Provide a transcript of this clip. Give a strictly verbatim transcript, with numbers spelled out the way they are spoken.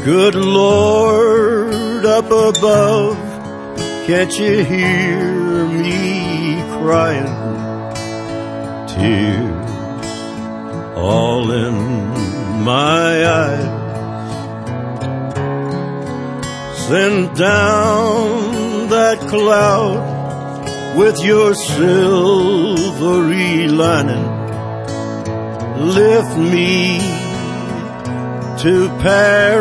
Good Lord, up above, can't you hear me crying? Tears all in my eyes. Send down that cloud with your silvery lining. Lift me to Paris.